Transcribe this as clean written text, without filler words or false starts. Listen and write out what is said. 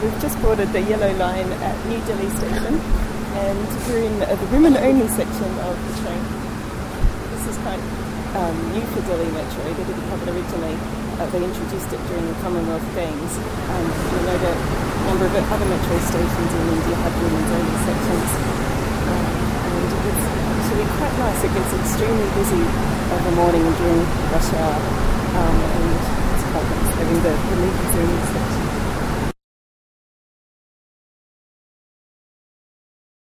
we've just boarded the Yellow Line at New Delhi Station, and we're in the women-only section of the train. This is quite new for Delhi Metro. They didn't have it originally. They introduced it during the Commonwealth Games. You know that a number of other metro stations in India have women's-only sections. And it's actually quite nice. It gets extremely busy in the morning and during rush hour. And it's quite nice having the ladies-only section.